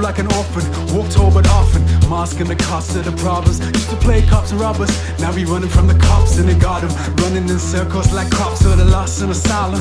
like an orphan, walked tall but often, masking the cost of the problems. Used to play cops and robbers, now we running from the cops and they got him. Running in circles like cops or the lost in asylum.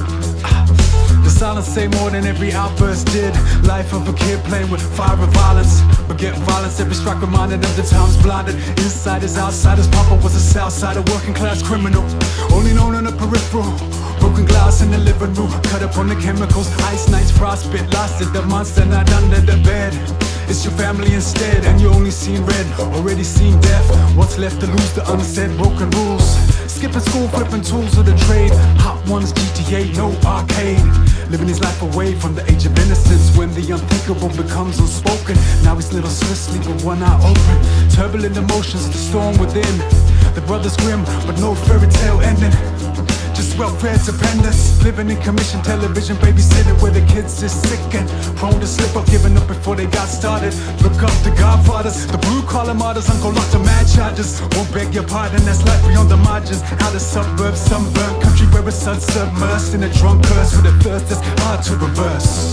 The silence say more than every outburst did. Life of a kid playing with fire and violence, but getting violence every strike reminded of the times blinded. Insiders, outsiders, Papa was a southsider, working class criminal, only known on the peripheral. Broken glass in the living room, cut up on the chemicals. Ice nights, frostbite, lost it, the monster not under the bed. It's your family instead, and you only seen red, already seen death. What's left to lose, the unsaid broken rules. Skipping school, flipping tools of the trade. Hot ones, GTA, no arcade. Living his life away from the age of innocence, when the unthinkable becomes unspoken. Now he's little Swiss, sleep with one eye open. Turbulent emotions, the storm within. The brother's grim, but no fairy tale ending. Just welfare dependence, living in commission television, babysitting where the kids is sick and prone to slip up, giving up before they got started. Look up to godfathers, the blue collar martyrs, uncle locked to mad charges. Won't beg your pardon, that's life beyond the margins. Out of suburbs, sunburned country where it's unsubmersed in a drunk curse with a thirst that's hard to reverse.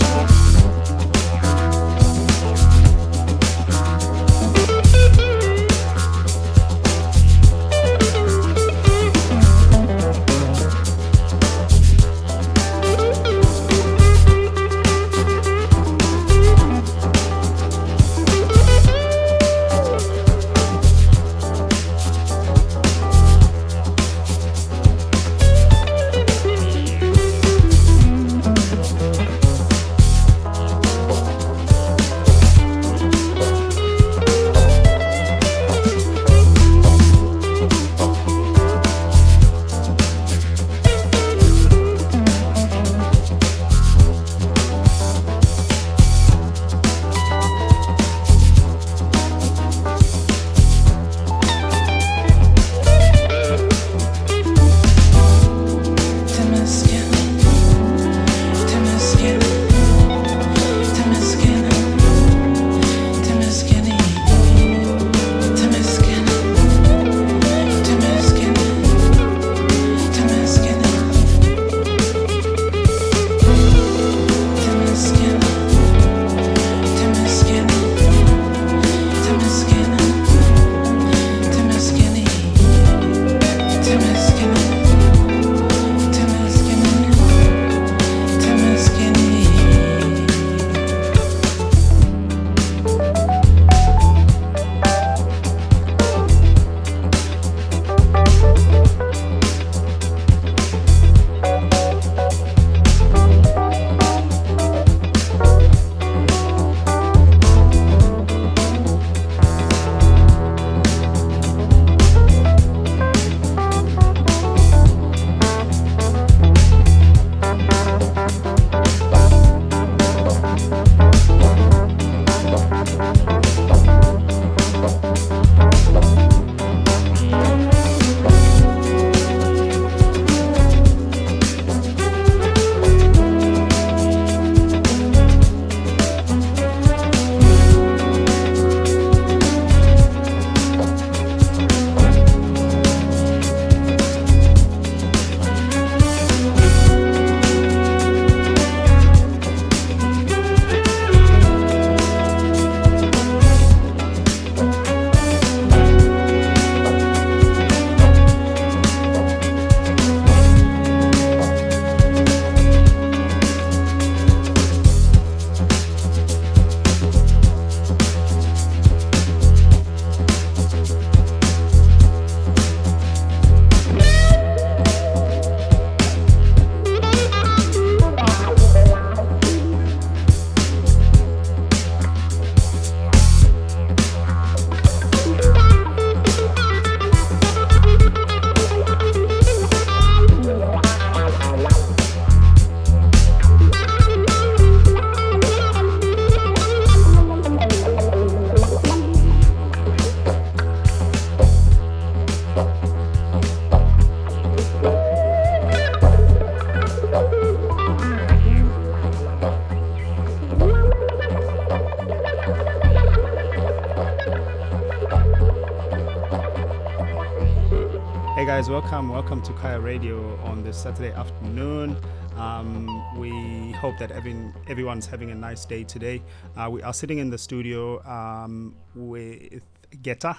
Hey guys, welcome to Kaya Radio on this Saturday afternoon. We hope that everyone's having a nice day today. We are sitting in the studio with Geta.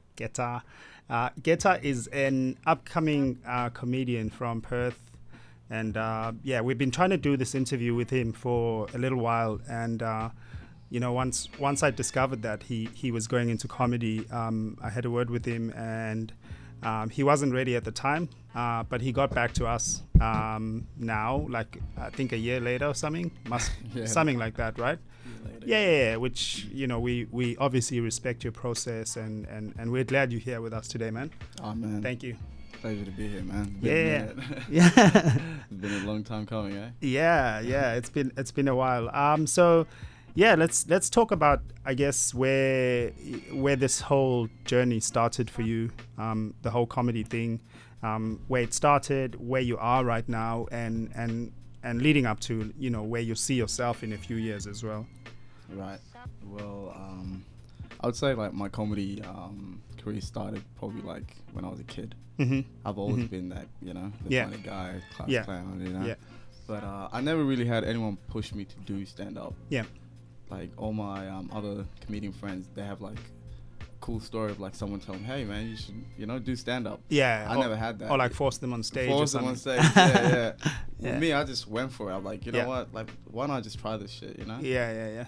Geta is an upcoming comedian from Perth. And we've been trying to do this interview with him for a little while. And, once I discovered that he was going into comedy, I had a word with him, and he wasn't ready at the time, but he got back to us now, like I think a year later or something, something like that, right? Yeah. Which we obviously respect your process, and we're glad you're here with us today, man. Oh man, thank you. Pleasure to be here, man. Yeah. It's been a long time coming, eh? Yeah. It's been a while. Let's talk about, I guess, where this whole journey started for you, the whole comedy thing, where it started, where you are right now, and leading up to where you see yourself in a few years as well. Right. Well, I would say like my comedy career started probably like when I was a kid. Mm-hmm. I've always been that, the funny guy, class clown, Yeah. But I never really had anyone push me to do stand-up. Yeah. Like all my other comedian friends, they have like a cool story of like someone telling them, hey man, you should, do stand-up. Yeah. I never had that. Or like force them on stage or something. Yeah. Yeah. With me, I just went for it. I'm like, you know what? Like, why not just try this shit, Yeah.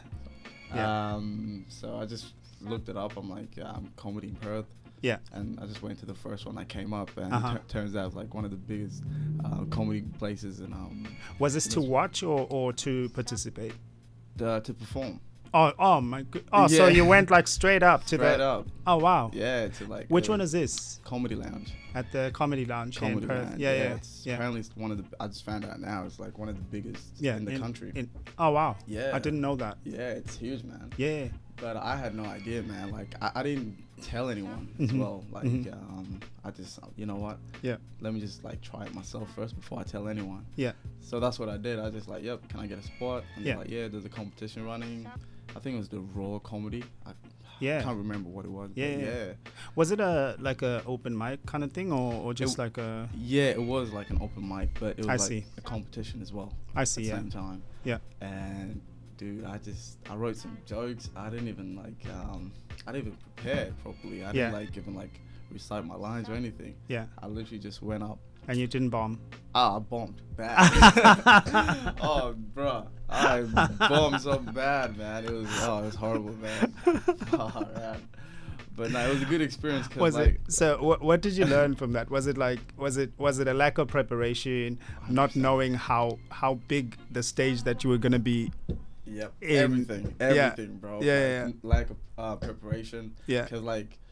So I just looked it up. I'm like, comedy in Perth. Yeah. And I just went to the first one that came up, and turns out it was like one of the biggest comedy places. And was this to watch or to participate? To perform. Oh my god! Oh, so you went like straight up to straight up. Oh wow! Yeah, to like. Which one is this? Comedy Lounge. At the Comedy Lounge here in Perth. Yeah. Apparently, it's one of the. I just found out now. It's like one of the biggest in the country. Oh wow! Yeah. I didn't know that. Yeah, it's huge, man. Yeah. But I had no idea, man. Like I didn't tell anyone as well. Like I just, you know what? Yeah. Let me just like try it myself first before I tell anyone. Yeah. So that's what I did. I just like, yep, can I get a spot? And yeah. Like, yeah, there's a competition running. I think it was the Raw Comedy. I can't remember what it was. Yeah. Was it a open mic kind of thing or just like a? Yeah, it was like an open mic, but it was a competition as well. I see. At the same time. Yeah. And dude, I wrote some jokes. I didn't even prepare properly. I didn't even recite my lines or anything. Yeah. I literally just went up. And you didn't bomb? I bombed bad. Oh, bro. I bombed so bad, man. It was horrible, man. Oh, man. But no, it was a good experience. So what did you learn from that? Was it a lack of preparation, 100%. Not knowing how big the stage that you were going to be? Yep. Everything, bro. Yeah. Lack of preparation. Yeah. Because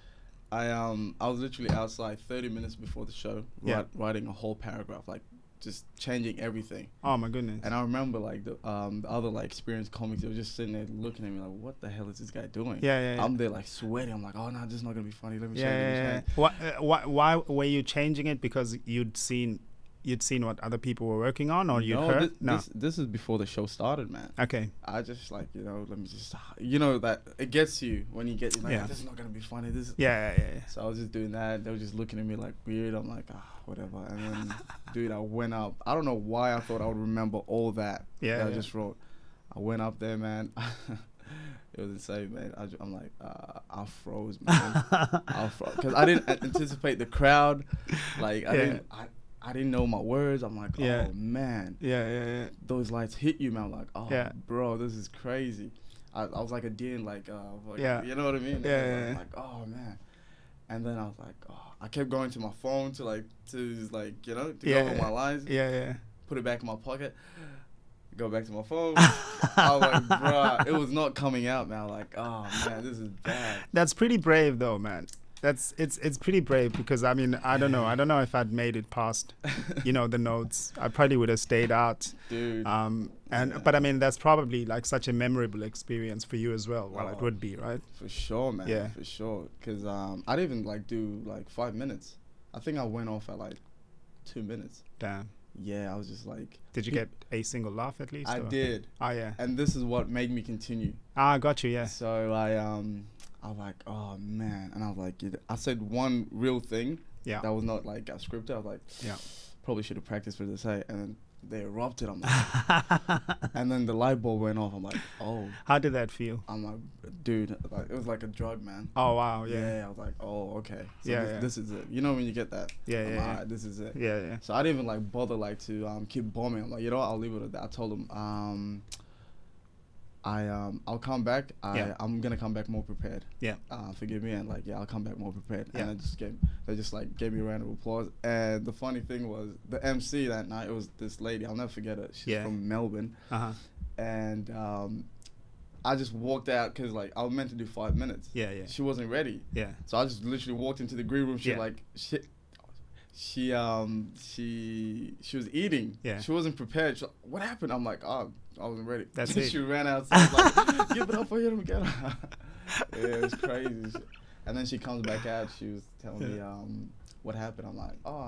I was literally outside 30 minutes before the show, writing a whole paragraph, just changing everything. Oh my goodness! And I remember the other experienced comics, they were just sitting there looking at me like, what the hell is this guy doing? Yeah. I'm there sweating. I'm like, oh no, this is not gonna be funny. Let me change. Yeah. Why were you changing it? Because you'd seen what other people were working on, or you'd heard? This is before the show started, man. Okay. I just let me just, that it gets you when you get, this is not going to be funny. This is. Yeah. So I was just doing that. They were just looking at me like weird. I'm like, whatever. And then, dude, I went up. I don't know why I thought I would remember all that. I just wrote. I went up there, man. It was insane, man. I'm like, I froze, man. Because I didn't anticipate the crowd. I didn't know my words. I'm like, oh man. Yeah. Those lights hit you, man. I'm like, oh, bro, this is crazy. I was like a deer, you know what I mean? Yeah. I'm like, oh man. And then I was like, I kept going to my phone to go over my lines. Yeah. Put it back in my pocket. Go back to my phone. I was like, bro, it was not coming out, man. Like, oh man, this is bad. That's pretty brave, though, man. It's pretty brave, because I mean, I don't know if I'd made it past the notes. I probably would have stayed out, dude. But I mean, that's probably such a memorable experience for you as well. Well, it would be, right? For sure, man. Yeah, for sure. Because I didn't even do 5 minutes. I think I went off at 2 minutes. Damn. Yeah, I was just like. Did you get a single laugh at least? I did. Oh yeah. And this is what made me continue. I got you. Yeah. So I was like, oh man, and I was like, I said one real thing that was not scripted. I was like, probably should have practiced what to say. And then they erupted. I'm like, and then the light bulb went off. I'm like, oh. How did that feel? I'm like, dude, like, it was like a drug, man. Oh wow, yeah. I was like, oh, okay. So yeah, this is it. You know when you get that? Yeah. Right, this is it. Yeah. So I didn't even like bother like to keep bombing. I'm like, you know what? I'll leave it at that. I told him, I'll come back. I'm gonna come back more prepared. Yeah. Forgive me, and like, yeah, I'll come back more prepared. Yeah. And they just like gave me a round of applause. And the funny thing was, the MC that night, it was this lady. I'll never forget her. She's from Melbourne. And I just walked out because like I was meant to do 5 minutes. Yeah. She wasn't ready. Yeah. So I just literally walked into the green room. She was eating. Yeah. She wasn't prepared. She's like, what happened? I'm like, oh, I wasn't ready. That's it. She ran outside like, give it up for him again. Yeah, it was crazy. And then she comes back out. She was telling me what happened. I'm like, oh,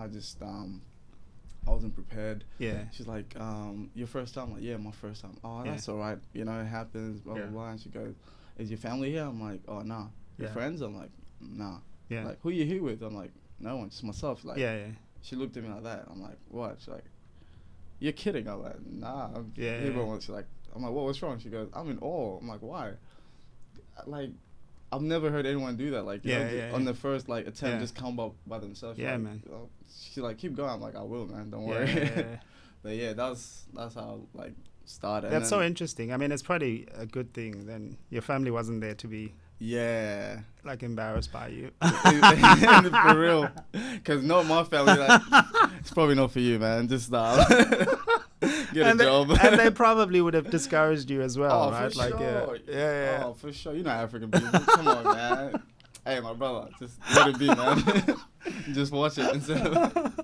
I wasn't prepared. Yeah. She's like, your first time? I'm like, yeah, my first time. Oh, that's all right. You know, it happens, blah, blah, blah. And she goes, is your family here? I'm like, oh, nah. Your friends? I'm like, nah. Yeah. Like, who you here with? I'm like, no one, just myself. Like, yeah. She looked at me like that. I'm like, what? She's like, you're kidding. I'm like, nah. She's like, I'm like, what's wrong? She goes, I'm in awe. I'm like, why? Like, I've never heard anyone do that. Like, on the first like attempt, just come up by themselves. Yeah, like, man. She's like, keep going. I'm like, I will, man. Don't worry. But yeah, that's how like started. That's so interesting. I mean, it's probably a good thing then your family wasn't there to be like embarrassed by you. For real. Because not my family. Like, it's probably not for you, man. Just stop. Get a job. And they probably would have discouraged you as well, right? For like, sure. Yeah. Oh, for sure. You know African people. Come on, man. Hey, my brother, just let it be, man. Just watch it instead of...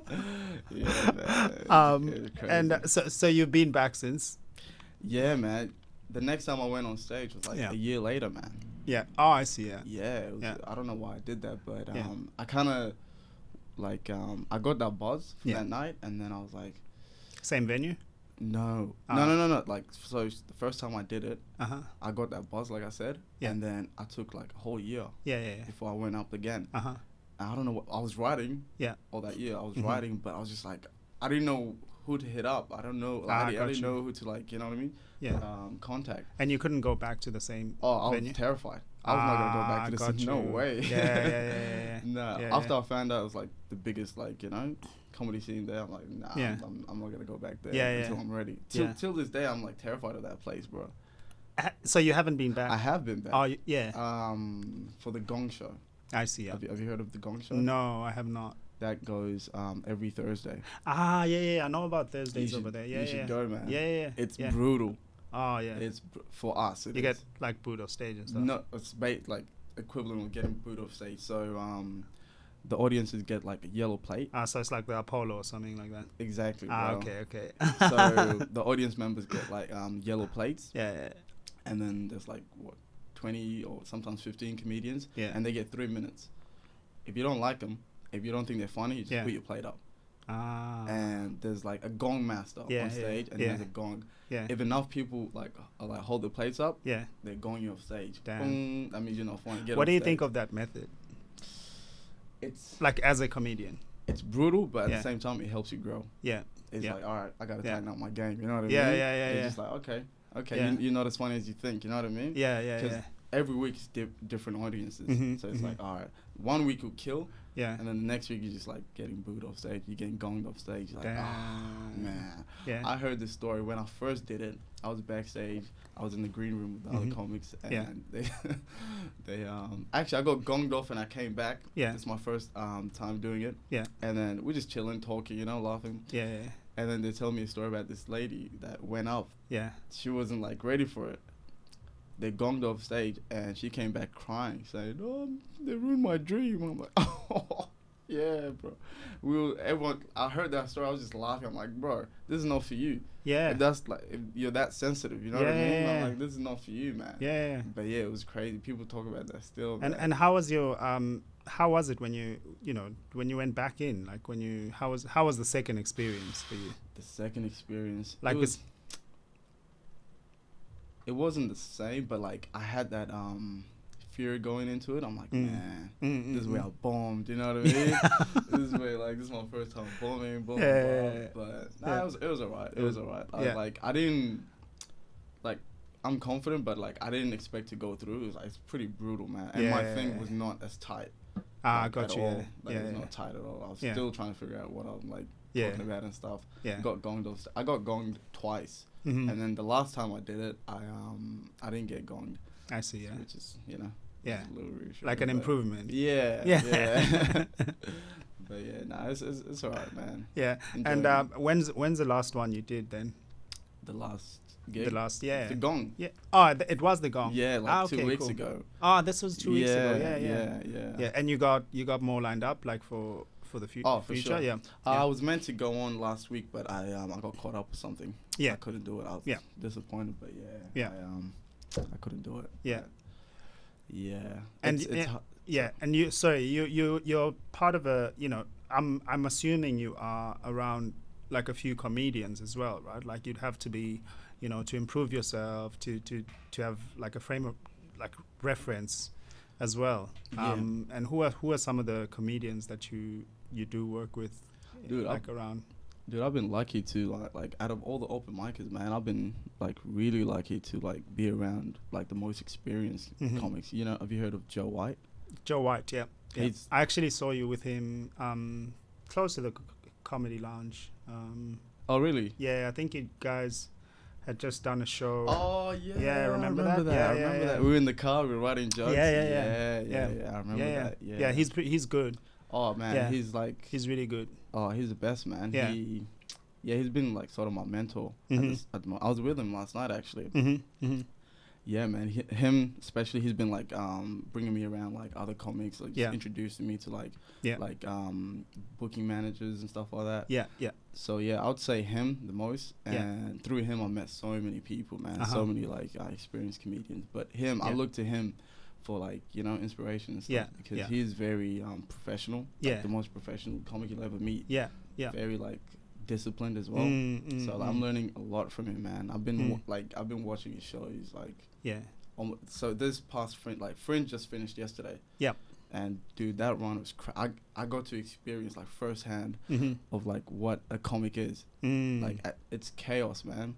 Yeah, man. And so you've been back since? Yeah, man. The next time I went on stage was like a year later, man. Yeah. Oh, I see. Yeah. It was, I don't know why I did that, but I kind of like I got that buzz from that night, and then I was like, same venue? No. Like, so the first time I did it, I got that buzz, like I said, and then I took like a whole year before I went up again. I don't know what I was writing. All that year I was writing, but I was just like, I didn't know who to hit up. I don't know. Like, I didn't know who to, like, you know what I mean? Contact. And you couldn't go back to the same I venue? was terrified. I was not gonna go back to this. No way. Yeah. No. After I found out it was like the biggest, like, you know, comedy scene there, I'm like, nah, I'm not gonna go back there until I'm ready. Till this day, I'm like terrified of that place, bro. So you haven't been back? I have been back. Oh, yeah. For the Gong Show. I see. Have you heard of the Gong Show? No, I have not. That goes every Thursday. Yeah. I know about Thursdays over there. Yeah, you should go, man. Yeah. It's brutal. Oh, yeah. It's for us. You get like booed off stage and stuff. No, it's like equivalent of getting booed off stage. So the audiences get like a yellow plate. So it's like the Apollo or something like that. Exactly. Okay. So the audience members get like yellow plates. Yeah. And then there's like 20 or sometimes 15 comedians. Yeah. And they get 3 minutes. If you don't like them, if you don't think they're funny, you just put your plate up. And there's like a gong master on stage, and there's a gong. Yeah. If enough people like hold the plates up, they're going you off stage. Boom, that means you're not funny. What do you think of that method? It's like, as a comedian, it's brutal, but at the same time, it helps you grow. Yeah. It's like, all right, I gotta tighten up my game. You know what I mean? Yeah. It's just like, okay, you're not as funny as you think. You know what I mean? Yeah. Because every week is different audiences, so it's like, all right, 1 week will kill. Yeah. And then the next week you're just like getting booed off stage, you're getting gonged off stage. You're like, man. Yeah. I heard this story when I first did it. I was backstage. I was in the green room with the other comics, and they actually I got gonged off and I came back. Yeah. It's my first time doing it. Yeah. And then we're just chilling, talking, you know, laughing. Yeah. And then they tell me a story about this lady that went up. Yeah. She wasn't like ready for it. They gonged off stage, and she came back crying, saying, "Oh, they ruined my dream." I'm like, "Oh, yeah, bro." Everyone. I heard that story. I was just laughing. I'm like, "Bro, this is not for you." Yeah. And that's like, if you're that sensitive, you know what I mean? I'm like, "This is not for you, man." Yeah. But yeah, it was crazy. People talk about that still. And how was your how was it when you went back in? Like, how was the second experience for you? The second experience, like, it wasn't the same, but like I had that fear going into it. I'm like, man, this is where I bombed. You know what I mean? This is where this is my first time bombing. But it was alright. It was alright. I didn't I'm confident, but I didn't expect to go through. It was it's pretty brutal, man. And my thing was not as tight. Got you. All. It was not tight at all. I was still trying to figure out what I'm talking about and stuff. I got gonged twice, and then the last time I did it, I didn't get gonged. I see. Yeah. Which is a little reassuring. Like an improvement. Yeah. But it's alright, man. Yeah. And when's the last one you did then? The last gig? The last, The gong. Yeah. Oh, it was the gong. Yeah, 2 weeks ago. Oh, this was 2 weeks ago. Yeah. Yeah, and you got more lined up for the future. Oh, for sure. Yeah. I was meant to go on last week, but I got caught up with something. Yeah. I couldn't do it. I was disappointed, but I couldn't do it. Yeah. Yeah. And and you're part of a, I'm assuming you are around a few comedians as well, right? You'd have to be, to improve yourself, to have a frame of reference as well. And who are some of the comedians that you do work with, dude, around? Dude, I've been lucky to out of all the open micers, man, I've been really lucky to be around the most experienced comics. Have you heard of Joe White? Joe White, yeah. I actually saw you with him close to the Comedy Lounge. Oh, really? Yeah, I think you guys had just done a show. Oh, yeah. Yeah, I remember that. I remember that. We were in the car, we were writing jokes. Yeah. I remember that. Yeah, he's good. Oh, man, he's really good. Oh, he's the best, man. Yeah. He's been sort of my mentor. I was with him last night, actually. Yeah, man. Him especially, he's been bringing me around other comics, introducing me to booking managers and stuff like that. Yeah. So I would say him the most, and through him I met so many people, man. So many experienced comedians. But him, I look to him for inspiration and stuff because he's very professional. The most professional comic you'll ever meet. Yeah. Very disciplined as well. So I'm learning a lot from him, man. I've been I've been watching his show. He's so this past Fringe just finished yesterday. Yeah. And dude, that run was I got to experience firsthand of what a comic is. It's chaos, man.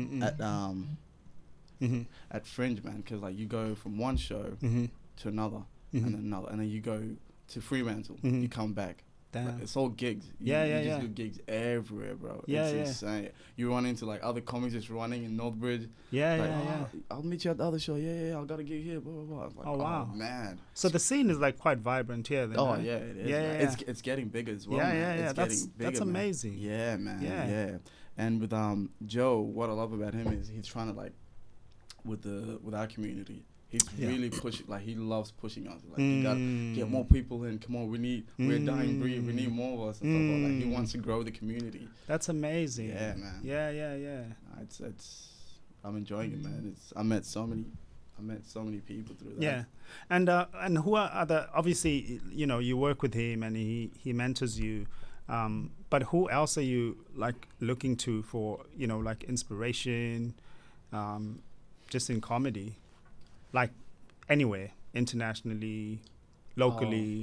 At Fringe, man, because you go from one show to another and then another, and then you go to Fremantle. You come back. It's all gigs. You just do gigs everywhere, bro. It's insane. You run into other comics just running in Northbridge. I'll meet you at the other show. I got a gig here. Blah blah blah. Oh wow, man. So the scene is quite vibrant here. Then, it is. Yeah. It's getting bigger as well. Yeah. That's amazing. Man. Yeah, man. Yeah. And with Joe, what I love about him is he's trying to with our community. He's really pushing, he loves pushing us. You gotta get more people in. Come on, we're a dying breed. We need more of us. And stuff like that. He wants to grow the community. That's amazing. Yeah, man. Yeah. I'm enjoying it, man. I met so many people through that. Yeah, and who are other? Obviously, you work with him and he mentors you. But who else are you looking to for inspiration, just in comedy? Anywhere, internationally, locally.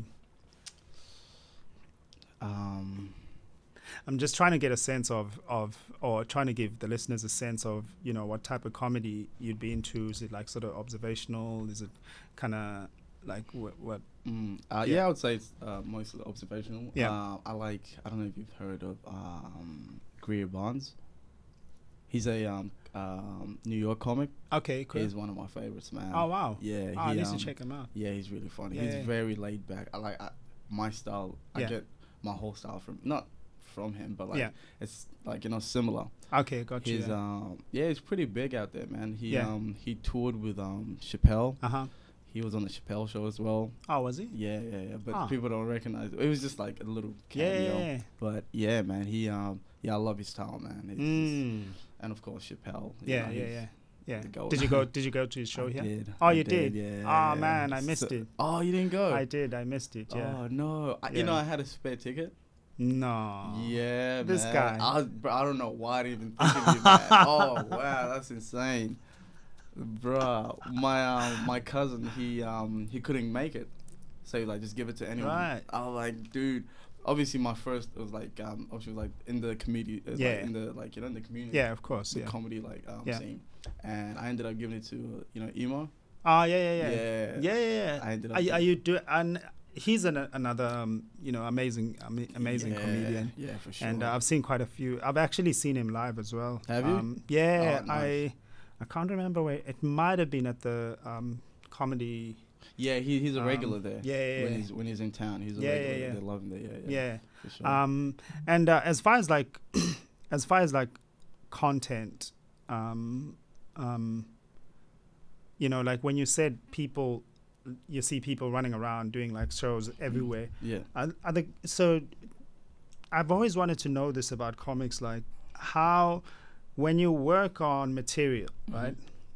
I'm just trying to get a sense of or trying to give the listeners a sense of, what type of comedy you'd be into. Is it sort of observational? Is it kind of what? Yeah, I would say it's mostly observational. Yeah. I don't know if you've heard of Greer Barnes. He's a New York comic. Okay, cool. He's one of my favorites, man. Oh wow. Yeah. I need to check him out. Yeah, he's really funny. He's very laid back. I my style. I get my whole style not from him, but it's similar. Okay, got you. He's he's pretty big out there, man. He toured with Chappelle. He was on the Chappelle show as well. Oh, was he? Yeah. But people don't recognize it. It was just a little cameo. Yeah. But yeah, man. He I love his style, man. And of course Chappelle. Yeah. Did you go to his show here? Did. Oh, you did? Yeah. Oh man, I missed it. Oh, you didn't go? I did. I missed it. Yeah. Oh no. I had a spare ticket. No. Yeah, this man. guy. I don't know why I didn't even think of you, man. Oh wow, that's insane. Bruh, my cousin, he couldn't make it, so he like just give it to anyone. Right. I was like, dude. Obviously, my first was like obviously like in the comedy, like in the like in the community. Yeah, of course. The comedy scene, and I ended up giving it to Emo. Oh yeah. I ended up. Are you do and he's another amazing comedian. Yeah, for sure. And I've seen quite a few. I've actually seen him live as well. Have you? Yeah, oh, nice. I can't remember where. It might have been at the comedy. Yeah, he's a regular there. Yeah. When he's in town, he's a regular. Yeah. They love him there. Yeah. For sure. And as far as like content, like when you said people, you see people running around doing like shows everywhere. Yeah. I think so. I've always wanted to know this about comics, like how when you work on material, right?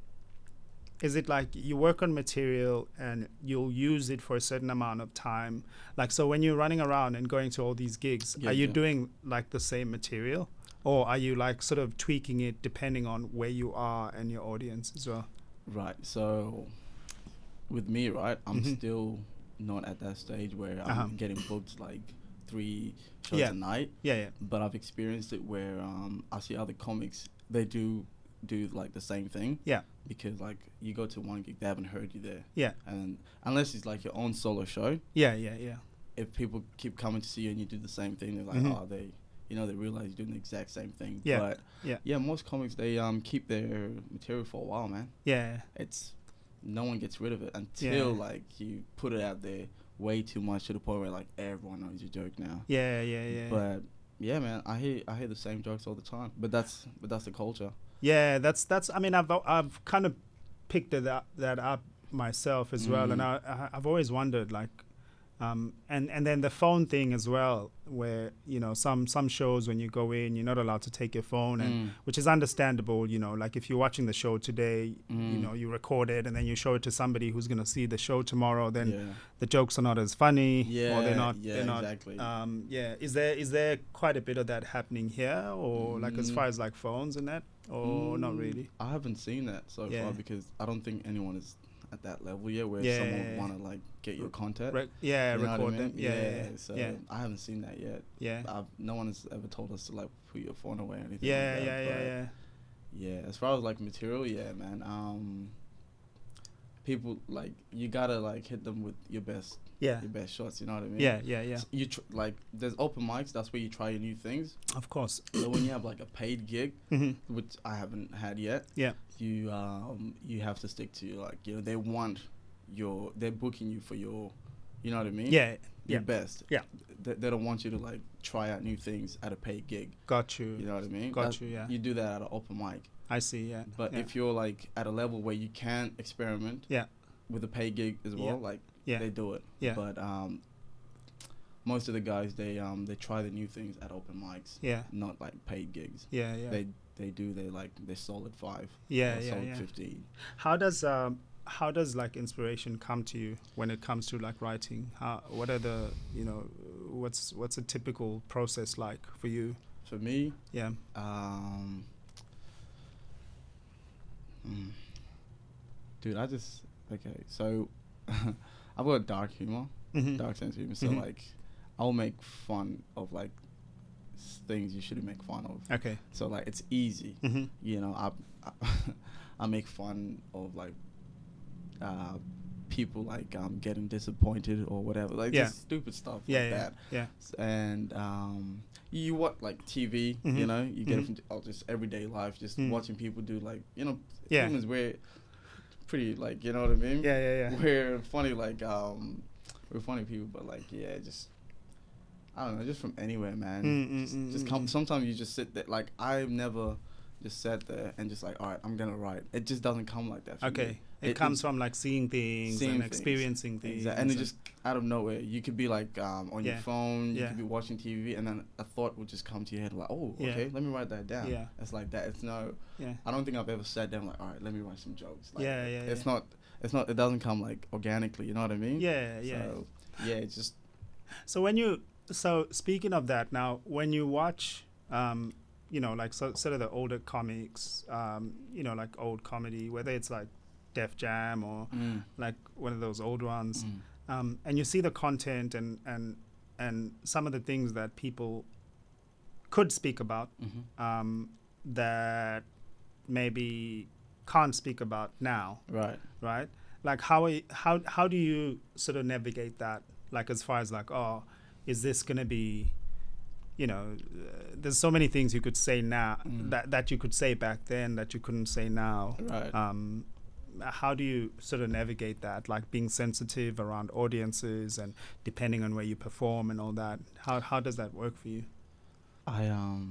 Is it like you work on material and you'll use it for a certain amount of time? Like, so when you're running around and going to all these gigs, are you doing like the same material? Or are you like sort of tweaking it depending on where you are and your audience as well? Right. So with me, right, I'm still not at that stage where I'm getting booked like 3 shows a night. Yeah. But I've experienced it where I see other comics, they do like the same thing. Yeah. Because like you go to one gig, they haven't heard you there. Yeah. And unless it's like your own solo show. Yeah. If people keep coming to see you and you do the same thing, they're like, they realize you're doing the exact same thing. Yeah. But most comics, they keep their material for a while, man. Yeah. It's no one gets rid of it until like you put it out there way too much to the point where like everyone knows your joke now. Yeah. But yeah, man, I hear the same jokes all the time. But that's the culture. Yeah, that's. I mean, I've kind of picked that up myself as well, and I've always wondered like, and then the phone thing as well, where some shows when you go in, you're not allowed to take your phone, and which is understandable. Like if you're watching the show today, you record it and then you show it to somebody who's gonna see the show tomorrow. Then the jokes are not as funny, or they're not. Exactly. Is there quite a bit of that happening here, or like as far as like phones and that? Or not really? I haven't seen that so far because I don't think anyone is at that level yet where someone want to like get your content. Record them. So I haven't seen that yet. Yeah. No one has ever told us to like put your phone away or anything. Yeah. As far as like material, man. People like you gotta like hit them with your best. Your best shots, you know what I mean? Yeah. So you like there's open mics. That's where you try your new things. Of course. So when you have like a paid gig, which I haven't had yet, you have to stick to like they're booking you for your, you know what I mean? Your best. Yeah. They don't want you to like try out new things at a paid gig. Got you. You know what I mean? Yeah. You do that at an open mic. I see. Yeah. But if you're like at a level where you can experiment. With a paid gig as well, they do it. Yeah. But most of the guys they try the new things at open mics. Yeah. Not like paid gigs. Yeah. They solid 5. Solid 15. How does like inspiration come to you when it comes to like writing? What are the what's a typical process like for you? For me? Yeah. Dude, okay, so I've got dark humor, dark sense of humor. So like, I'll make fun of like things you shouldn't make fun of. Okay. So like, it's easy. I make fun of like people like getting disappointed or whatever, like just stupid stuff like that. Yeah. And you watch like TV, you get it from just everyday life, just watching people do like humans where. Pretty like you know what I mean? Yeah. We're funny like we're funny people, but like just I don't know, just from anywhere, man. Just come. Sometimes you just sit there. Like I've never just sat there and just like, all right, I'm gonna write. It just doesn't come like that. For me. It comes from like seeing things and experiencing things. Exactly. And it just out of nowhere. You could be like on your phone, you could be watching TV, and then a thought would just come to your head like, oh, okay, let me write that down. Yeah. It's like that. It's no. Yeah. I don't think I've ever sat down like, all right, let me write some jokes. Like, It's not. It doesn't come like organically. You know what I mean? Yeah. So, it's just. So speaking of that, now when you watch like sort of the older comics, like old comedy, whether it's like Def Jam or like one of those old ones, and you see the content and some of the things that people could speak about that maybe can't speak about now. Right. Like how do you sort of navigate that? Like as far as like, oh, is this gonna be, there's so many things you could say now that you could say back then that you couldn't say now. Right. How do you sort of navigate that? Like being sensitive around audiences and depending on where you perform and all that. How does that work for you? I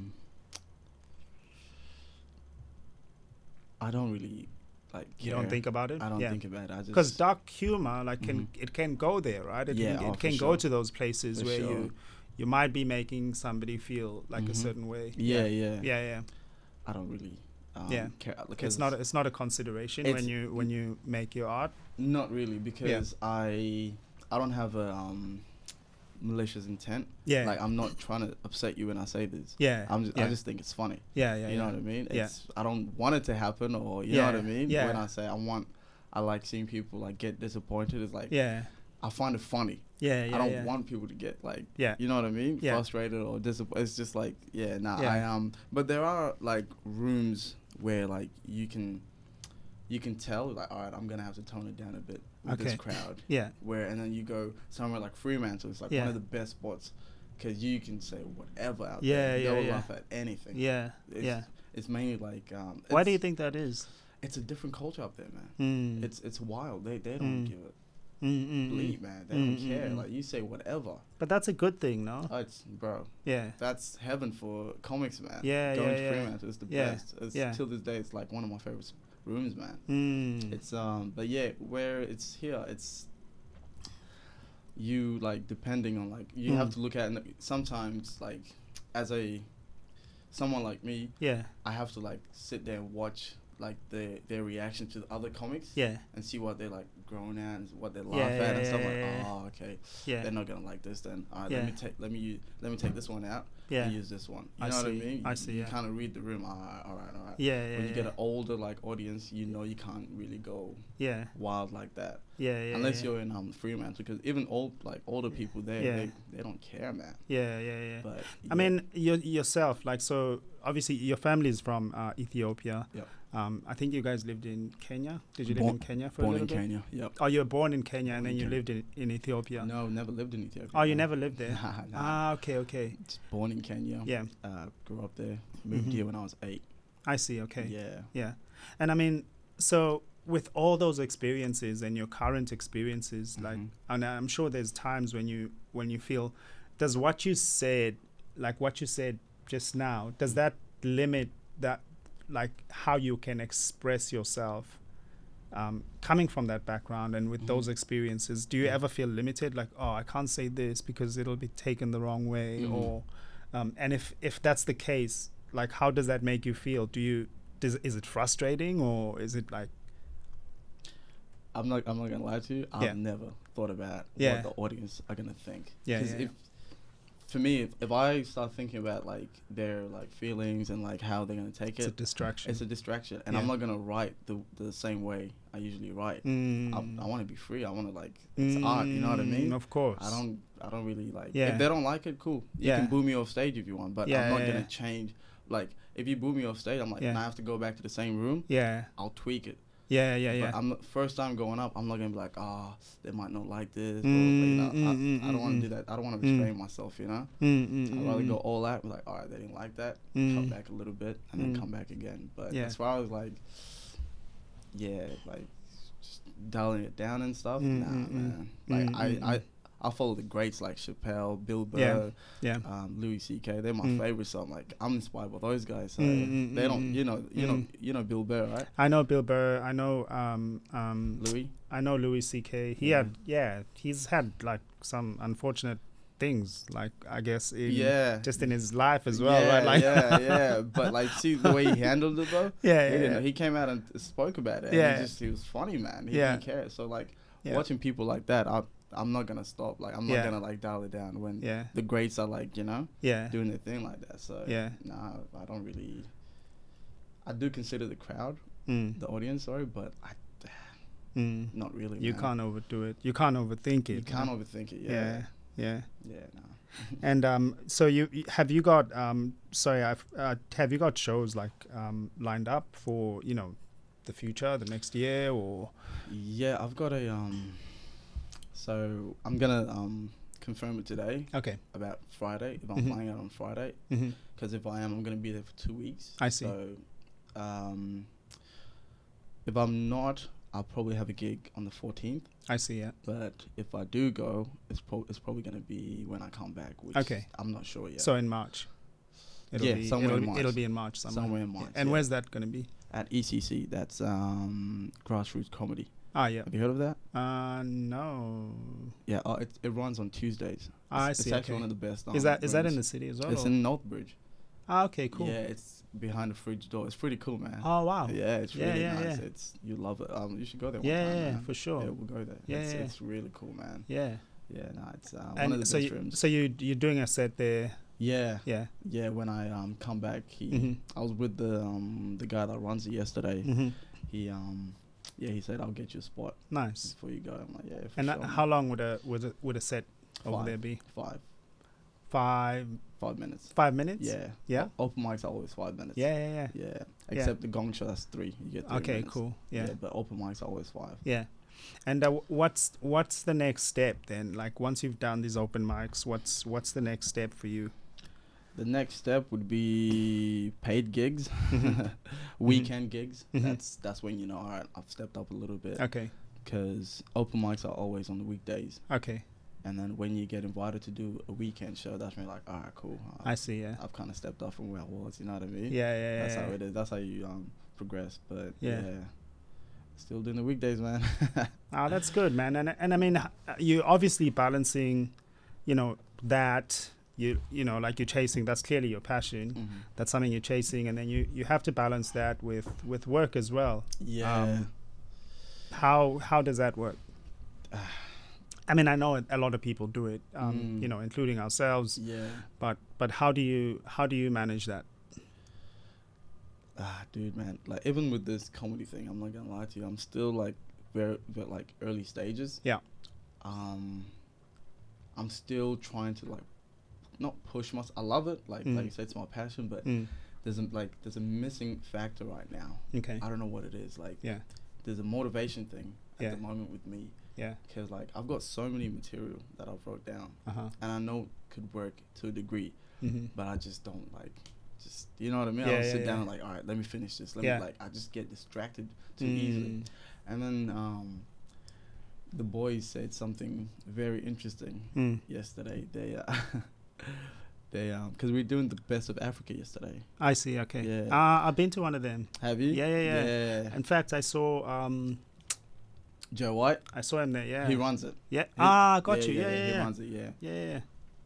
don't really like. You don't think about it? I don't think about it. I just because dark humor, like, it can go there, right? It can go to those places where you might be making somebody feel like a certain way. Yeah. I don't really. Care, it's not a consideration when you make your art. Not really, because I don't have a malicious intent. Yeah. Like, I'm not trying to upset you when I say this. Yeah. I just think it's funny. You know what I mean? Yeah. I don't want it to happen, or you know what I mean? Yeah. When I say I like seeing people like get disappointed. It's like, I find it funny. I don't want people to get like, you know what I mean? Frustrated or disappointed. It's just like, but there are like rooms where like you can tell like, all right, I'm gonna have to tone it down a bit with this crowd. And then you go somewhere like Fremantle. It's like one of the best spots because you can say whatever out there. They'll laugh at anything. It's mainly like. Why do you think that is? It's a different culture up there, man. It's wild. They don't give it. Bleed, man. They don't care. Like, you say whatever. But that's a good thing, no? It's, bro. That's heaven for comics, man. Going to Fremantle is the best. Till this day, it's like one of my favorite rooms, man. It's but where it's here, it's you like depending on like you have to look at it sometimes like as someone like me. I have to like sit there and watch like their reaction to the other comics and see what they're like growing at and what they laugh at and stuff okay, they're not gonna like this then. All right, let me take this one out and use this one. You know what I mean? I see. You kind of read the room. All right. When you get an older like audience, you can't really go wild like that. Unless you're in Fremantle, because even older people there, they don't care, man. But I mean, yourself, like, so obviously your family is from Ethiopia. I think you guys lived in Kenya. Did you live in Kenya for a little bit? Born in Kenya, yep. Oh, you were born in Kenya and then you lived in Ethiopia? No, never lived in Ethiopia. Oh, you never lived there? Nah. Okay. Just born in Kenya. Grew up there. Moved here when I was 8. I see, okay. Yeah. And I mean, so with all those experiences and your current experiences, like, and I'm sure there's times when you feel, does what you said just now, does that limit that, like, how you can express yourself coming from that background and with those experiences? Do you ever feel limited, like, oh, I can't say this because it'll be taken the wrong way? Or and if that's the case, like, how does that make you feel? Is it frustrating, or is it like, I'm not gonna lie to you, I've never thought about what the audience are gonna think. For me, if I start thinking about like their like feelings and like how they're gonna take it's a distraction, and I'm not gonna write the same way I usually write. I want to be free. I want to like it's art. You know what I mean? Of course. I don't really like. If they don't like it, cool. You can boo me off stage if you want, but I'm not gonna change. Like, if you boo me off stage, I'm like, I have to go back to the same room. I'll tweak it. But I'm first time going up, I'm not gonna be like, they might not like this. Or, I don't want to do that. I don't want to restrain myself, you know. I'd rather go all out. Be like, all right, they didn't like that. Cut back a little bit and then come back again. But as far as like, like just dialing it down and stuff, nah, man. Like I follow the greats like Chappelle, Bill Burr, Louis C.K. They're my favorites. So I'm like, I'm inspired by those guys. So they don't, you know Bill Burr, right? I know Bill Burr. I know Louis. I know Louis C.K. He's had like some unfortunate things, like, I guess just in his life as well, right? Like, but like, see the way he handled it though. He came out and spoke about it. And he was funny, man. He didn't care. So like, watching people like that, I'm not gonna stop. Like I'm not gonna like dial it down when the greats are like, you know, doing their thing like that. So nah, I don't really. I do consider the crowd, the audience, but not really. You can't overdo it. You can't overthink it. You can't overthink it. Yeah. No. And so have you got have you got shows like lined up for, you know, the future, the next year, or? Yeah, I've got a so I'm gonna confirm it today. Okay. About Friday, if I'm flying out on Friday, because if I am, I'm gonna be there for 2 weeks. I see. So if I'm not, I'll probably have a gig on the 14th. I see, yeah. But if I do go, it's probably going to be when I come back, which I'm not sure yet. So in March? Somewhere in March. It'll be in March somewhere. Somewhere in March, And where's that going to be? At ECC, that's Grassroots Comedy. Ah, yeah. Have you heard of that? No. Yeah, it runs on Tuesdays. I see. It's actually one of the best. Is that in the city as well? It's in Northbridge. Ah, okay, cool. Yeah, it's behind the fridge door. It's pretty cool, man. Oh, wow. Yeah, it's really nice. It's you love it. You should go there one time, man. For sure. Yeah, we'll go there. It's really cool, man. Yeah. Yeah, no, it's one and of the best rooms. So you're doing a set there? Yeah. When I come back, I was with the guy that runs it yesterday. He said I'll get you a spot. Nice. Before you go, I'm like, yeah. And sure, how long would a set over there be? 5 minutes. 5 minutes? Yeah. Open mics are always 5 minutes. Yeah. Except the gong show, that's 3. You get 3 minutes. Okay, cool. Yeah. But open mics are always 5. Yeah. And what's the next step then? Like once you've done these open mics, what's the next step for you? The next step would be paid gigs, weekend gigs. That's when, you know, all right, I've stepped up a little bit. Okay. Because open mics are always on the weekdays. Okay. And then when you get invited to do a weekend show, that's when you're like, all right, cool. I see, yeah. I've kind of stepped up from where I was, you know what I mean? Yeah. That's how it is. That's how you progress. But still doing the weekdays, man. Oh, that's good, man. And I mean, you're obviously balancing, you know, that you know, like you're chasing. That's clearly your passion. That's something you're chasing, and then you have to balance that with work as well. Yeah. How does that work? I mean, I know a lot of people do it, you know, including ourselves. Yeah. But how do you manage that? Dude, man, like even with this comedy thing, I'm not gonna lie to you, I'm still like very like early stages. Yeah. I'm still trying to like not push myself. I love it, like you said, it's my passion, but there's a missing factor right now. Okay. I don't know what it is. Like there's a motivation thing at the moment with me. Yeah. Because like I've got so many material that I've wrote down, and I know it could work to a degree, but I just don't like. Just, you know what I mean? I'll sit down and like, all right, let me finish this. Let me like, I just get distracted too easily. And then the boys said something very interesting yesterday. They because we're doing the Best of Africa yesterday. I see. Okay. Yeah. I've been to one of them. Have you? Yeah. In fact, I saw Joe White. I saw him there. Yeah. He runs it. Yeah. Got you. Yeah. He runs it. Yeah.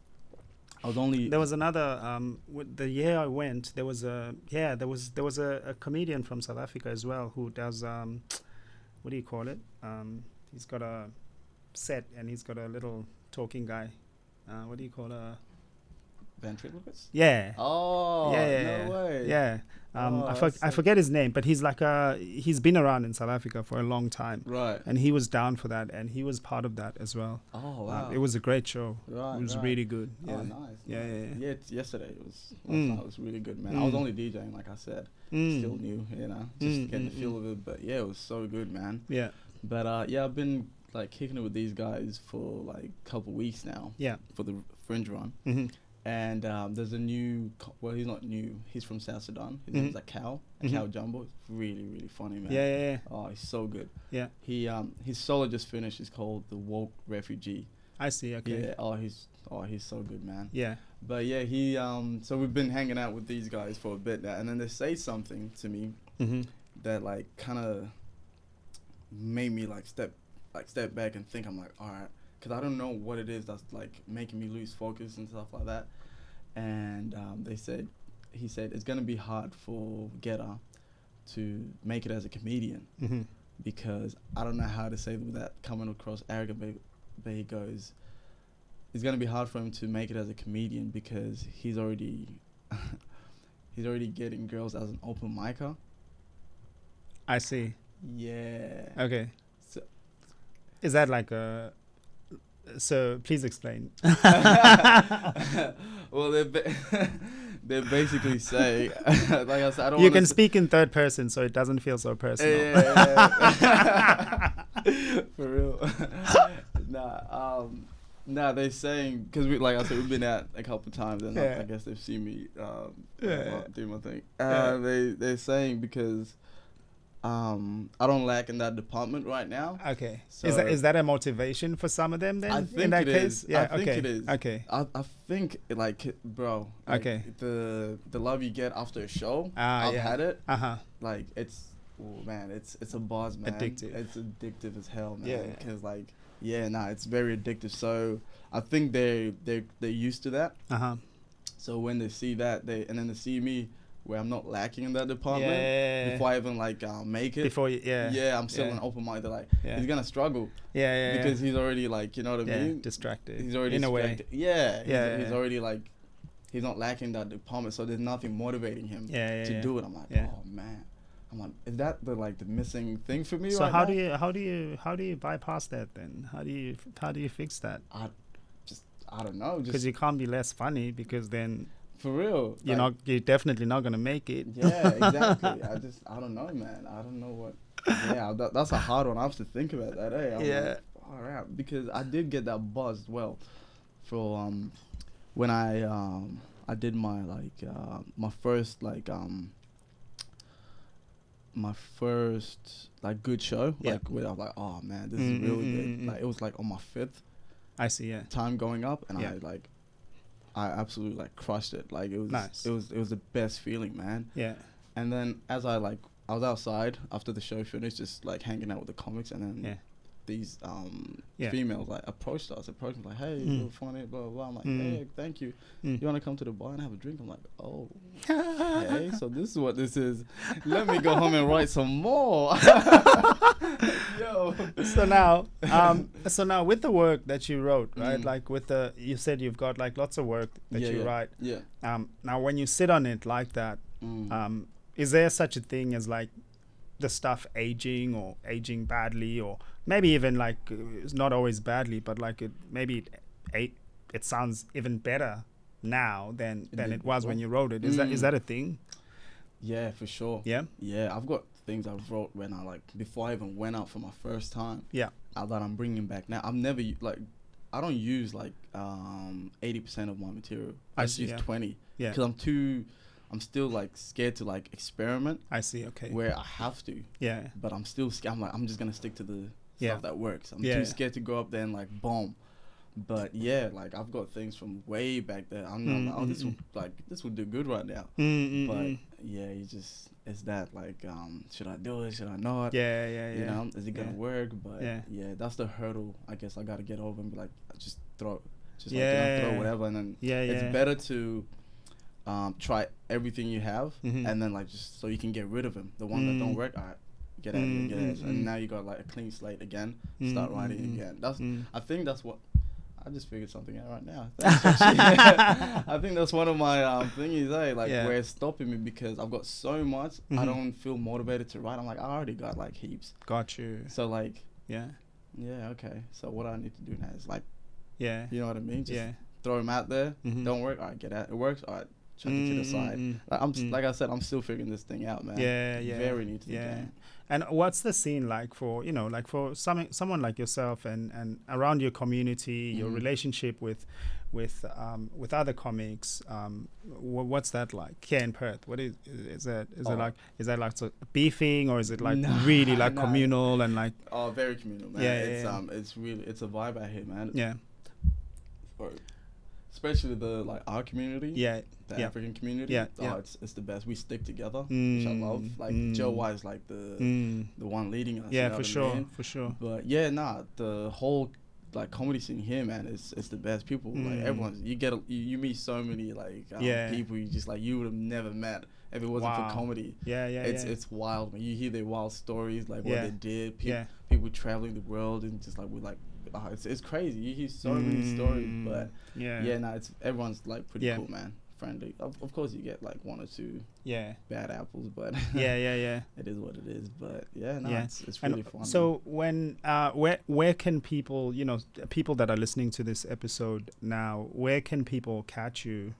There was another the year I went, there was a comedian from South Africa as well who does what do you call it, he's got a set and he's got a little talking guy, what do you call a ventriloquist? Yeah. Oh, no way. Yeah. I forget his name, but he's like he's been around in South Africa for a long time. Right. And he was down for that, and he was part of that as well. Oh, wow. It was a great show. Right. It was really good. Yeah. Oh, nice. Yeah. Yeah, yesterday it was really good, man. I was only DJing, like I said. Still new, you know, just getting the feel of it. But yeah, it was so good, man. Yeah. But I've been like kicking it with these guys for like a couple weeks now. Yeah. For the Fringe run. And there's a new, well, he's not new. He's from South Sudan. His name's Akal Jumbo. It's really, really funny, man. Yeah. Oh, he's so good. Yeah. His solo just finished. It's called The Woke Refugee. I see. Okay. Yeah. He's so good, man. Yeah. But yeah, he so we've been hanging out with these guys for a bit now, and then they say something to me that like kind of made me like step back and think. I'm like, all right. Because I don't know what it is that's like making me lose focus and stuff like that. And he said it's gonna be hard for Guetta to make it as a comedian because I don't know how to say it without coming across arrogant. But but he goes, it's gonna be hard for him to make it as a comedian because he's already getting girls as an open micer. I see. Yeah. Okay. So, is that like a? So please explain. Well, they basically say, like I said, I don't. You can speak in third person, so it doesn't feel so personal. Yeah. For real. Nah, they're saying, because like I said, we've been out a couple of times, and I guess they've seen me do my thing. They're saying because I don't lack in that department right now. Okay. So is that a motivation for some of them then? I think in that it case? is. Yeah. I think it is. Okay. I think like, bro. Like, okay. The love you get after a show. I've had it. Like it's a buzz, man. Addictive. It's addictive as hell, man. Yeah. Because like it's very addictive. So I think they're used to that. So when they see that, and then they see me, where I'm not lacking in that department before I even like make it. Before I'm still an open mind. They're like, he's gonna struggle. Because he's already like, you know what I mean? Distracted. He's already in distracted. a way. He's already like, he's not lacking that department, so there's nothing motivating him to do it. I'm like, oh man. I'm like, is that the missing thing for me? So right how now? do you bypass that then? How do you fix that? I don't know. Because you can't be less funny, because then. For real, you're definitely not gonna make it. Yeah, exactly. I don't know, man. I don't know what. Yeah, that's a hard one. I have to think about that. Like, all right, because I did get that buzz as well, for when I did my my first good show. Like where I was like, oh man, this is really good. Like it was like on my 5th. I see. Yeah. Time going up, and I absolutely like crushed it. Like it was nice. It was the best feeling, man. Yeah. And then as I was outside after the show finished, just like hanging out with the comics, and then these females like approached me like, hey, you're funny, blah blah blah. I'm like, hey, thank you. You want to come to the bar and have a drink? I'm like, oh, okay, so this is what this is. Let me go home and write some more. Yo. So now with the work that you wrote, right? Like you said you've got like lots of work that you write. Yeah. Now when you sit on it like that, is there such a thing as like the stuff aging or aging badly, or maybe even like it's not always badly, but like it sounds even better now than it was when you wrote it. Is that a thing? Yeah, for sure. Yeah. I've got things I wrote when I before I even went out for my first time. Yeah. That I'm bringing back now. I've never I don't use 80% of my material. I just use 20. Yeah. Because I'm still scared to experiment. I see. Okay. Where I have to. Yeah. But I'm still scared. I'm just gonna stick to the stuff that works. I'm too scared to go up there and boom. But I've got things from way back there. I'm like, this would do good right now. But it's that should I do it? Should I not? You know, is it gonna work? But that's the hurdle I guess I gotta get over and be like, just throw whatever, and then it's better to try everything you have, and then just so you can get rid of them. The ones that don't work, all right, get out of here, get out of here. And now you got a clean slate again, start writing again. I think that's what I just figured something out right now. I think that's one of my thingies, where it's stopping me, because I've got so much, I don't feel motivated to write. I'm like, I already got heaps. Got you. So okay. So what I need to do now is you know what I mean? Just throw them out there. Don't work, all right, get out. It works, all right, chuck it to the side. Like I said, I'm still figuring this thing out, man. Very new to the game. And what's the scene like for for someone like yourself and around your community, your relationship with other comics? What's that like here in Perth? What is that? Is that like beefing, or is it really communal and very communal, man. It's a vibe out here, man. Yeah. Especially our community, the African community. It's the best. We stick together, which I love. Joe Wise, the one leading us. Yeah, for sure. But the whole comedy scene here, man, it's the best. People everyone's you meet so many people you just you would have never met if it wasn't for comedy. It's wild when you hear their wild stories, what they did. People traveling the world, and just it's crazy. You hear so many stories, but it's everyone's like pretty cool, man. Friendly. Of course, you get like one or two bad apples, but it is what it is. But it's really fun. So when where can people, people that are listening to this episode now, where can people catch you?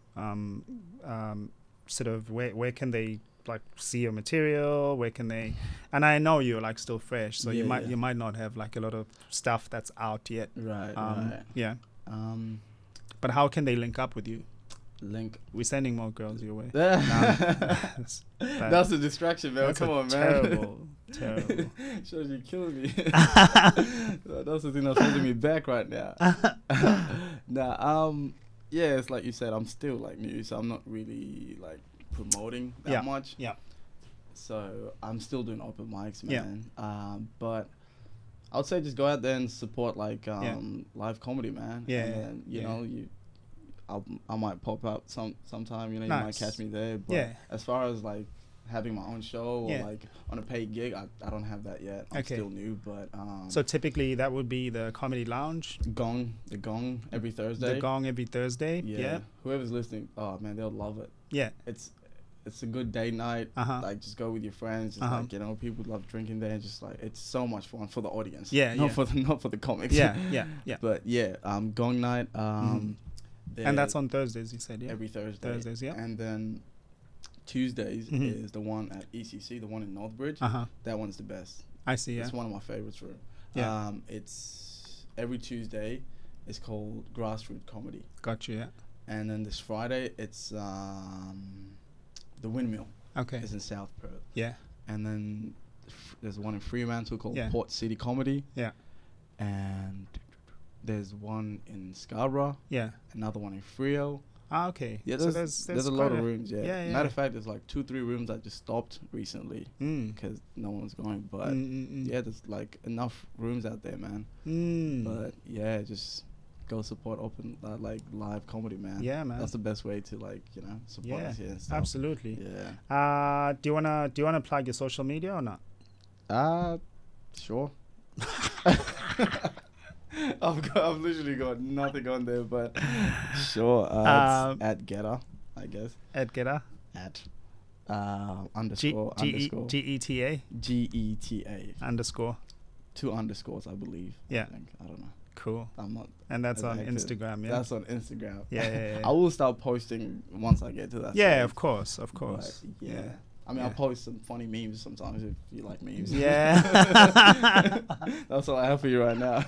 Sort of where can they like see your material? Where can they? And I know you're like still fresh, so you might not have like a lot of stuff that's out yet. Right. Yeah. But how can they link up with you? We're sending more girls your way. That's a distraction, man. Come on, man. Terrible. Shows you killing me. That's the thing that's holding me back right now. It's like you said, I'm still like new, so I'm not really like promoting that much. Yeah. So I'm still doing open mics, man. But I would say just go out there and support like live comedy, man. Yeah. And then, I might pop up sometime. You might catch me there. But as far as like having my own show or like on a paid gig, I don't have that yet. I'm still new, but so typically that would be the Comedy Lounge. The Gong every Thursday. The Gong every Thursday. Yeah. Whoever's listening, oh man, they'll love it. Yeah. It's a good date night. Like just go with your friends. Just like people love drinking there. Just like it's so much fun for the audience. Not for the comics. Yeah. But Gong night. And that's on Thursdays, you said, every Thursdays, and then Tuesdays is the one at ECC, the one in Northbridge. That one's the best. I see. It's one of my favorites. It's every Tuesday. It's called Grassroots Comedy. Gotcha. Yeah. And then this Friday, it's the Windmill. Okay. It's in South Perth. Yeah. And then there's one in Fremantle called Port City Comedy. Yeah. And there's one in Scarborough. Yeah. Another one in Freo. Ah, okay. Yeah, there's a lot of rooms. Yeah. Matter of fact, there's like 2-3 rooms that just stopped recently because no one's going. But there's like enough rooms out there, man. But just go support open like live comedy, man. Yeah, man. That's the best way to like support us here and stuff. Absolutely. Yeah. Do you wanna plug your social media or not? Sure. I've literally got nothing on there, but sure. It's at Geta, I guess. At Geta. At underscore underscore GETA. GETA underscore. 2 underscores, I believe. Yeah. I don't know. Cool. I'm not. And that's on Instagram. Yeah. That's on Instagram. Yeah. I will start posting once I get to that. Yeah, stage. Of course. But, yeah. I mean, I'll post some funny memes sometimes if you like memes. Yeah. That's all I have for you right now.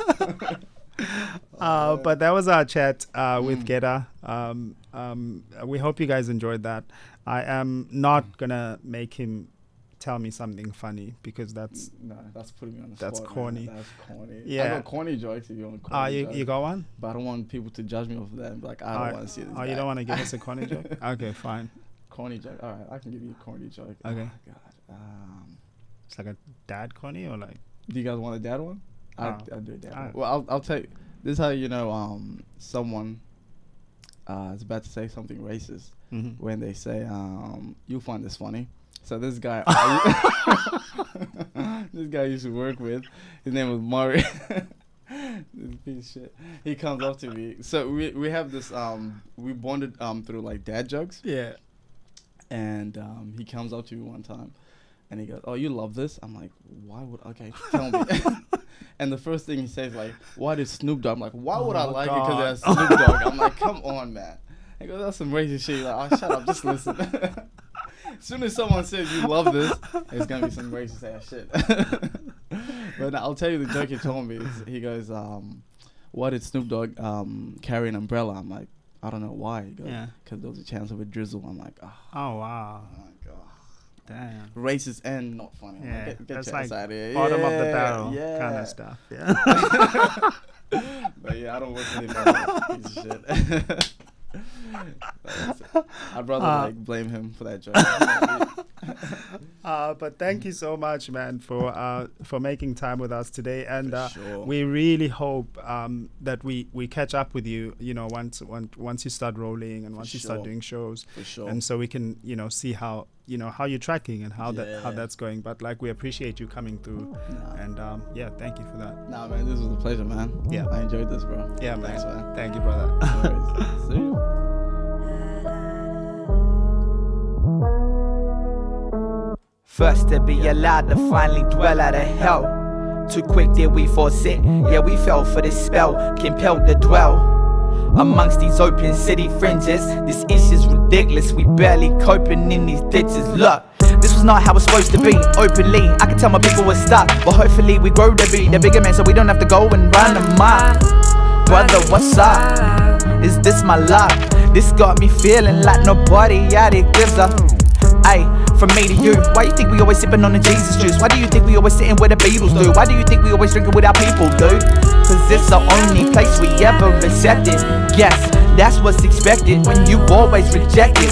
But that was our chat with Geta. We hope you guys enjoyed that. I am not going to make him tell me something funny because that's putting me on the spot. That's corny. Man. That's corny. Yeah. I got corny jokes if you want corny jokes. You got one? But I don't want people to judge me off of that. Like, I don't want to see this guy. You don't want to give us a corny joke? Okay, fine. Corny joke. All right, I can give you a corny joke. Okay. Oh, God. It's like a dad corny or like? Do you guys want a dad one? I'll do a dad one. Well, I'll tell you. This is how you know someone is about to say something racist when they say you'll find this funny. So this guy, this guy I used to work with, his name was Murray. This piece of shit. He comes up to me. So we have this we bonded through like dad jokes. Yeah. And he comes up to me one time and he goes, "Oh, you love this?" I'm like, "Why would tell me." And the first thing he says like, "Why did Snoop Dogg?" I'm like, "Why would I like it because that's Snoop Dogg?" I'm like, "Come on, man." He goes, "That's some racist shit." He's like, "Oh, shut up, just listen." As soon as someone says you love this, it's gonna be some racist ass shit. But I'll tell you the joke he told me. He goes, "Why did Snoop Dogg carry an umbrella?" I'm like, "I don't know why." He goes, "Because there was a chance of a drizzle." I'm like, oh wow. Oh my god. Damn. Racist and not funny. Yeah. Get That's your like ass out of here. bottom of the barrel kind of stuff. Yeah. But yeah, I don't work with him. Piece of shit. I'd rather like blame him for that joke. But thank you so much, man, for making time with us today, and sure. We really hope that we catch up with you. Once you start rolling and once you start doing shows, for sure. And so we can see how you know, how you're tracking and how that's going. But like, we appreciate you coming through, and yeah, thank you for that. Nah, man, this was a pleasure, man. Yeah, I enjoyed this, bro. Yeah, man. Thanks, man. Thank you, brother. See you. First to be allowed to finally dwell out of hell. Too quick did we forsake, yeah, we fell for this spell, compelled to dwell amongst these open city fringes. This issue's ridiculous, we barely coping in these ditches. Look, this was not how it's supposed to be. Openly, I can tell my people were stuck, but hopefully we grow to be the bigger man, so we don't have to go and run them up. Brother, what's up? Is this my luck? This got me feeling like nobody out here gives a Ay, from me to you, why you think we always sipping on the Jesus juice? Why do you think we always sitting where the Beatles do? Why do you think we always drinking with our people, dude? Cause it's the only place we ever accepted. Yes, that's what's expected when you always reject it.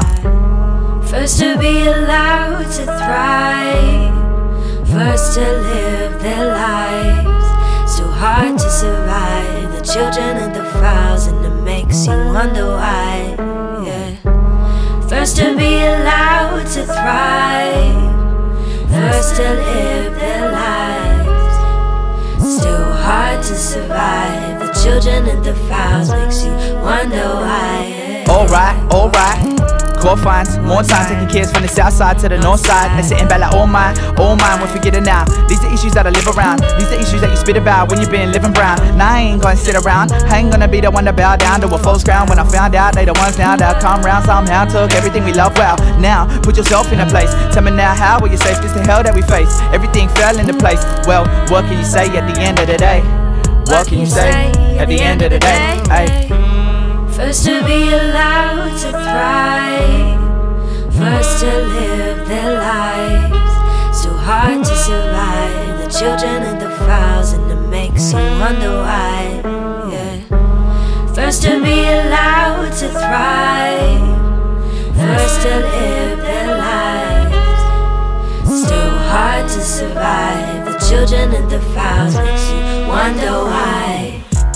First to be allowed to thrive, first to live their lives. So hard to survive, the children and the fouls, and it makes you wonder why. Yeah. First to be allowed to thrive, first to live their lives. Still hard to survive, the children and the fouls makes you wonder why. Alright, alright. Core finds, more time taking kids from the south side to the north side. They're sitting back like, oh mine, we'll forget it now. These are issues that I live around, these are issues that you spit about when you've been living brown. Now I ain't gonna sit around, I ain't gonna be the one to bow down to a false crown. When I found out they the ones now that come round, somehow took everything we love. Well, now put yourself in a place, tell me now how will you safe? This the hell that we face, everything fell into place. Well, what can you say at the end of the day? What can you say at the end of the day? Ay. First to be allowed to thrive, first to live their lives. So hard to survive, the children and the fouls, and it makes you wonder why. Yeah. First to be allowed to thrive, first to live their lives. Still hard to survive, the children and the fouls makes you wonder why.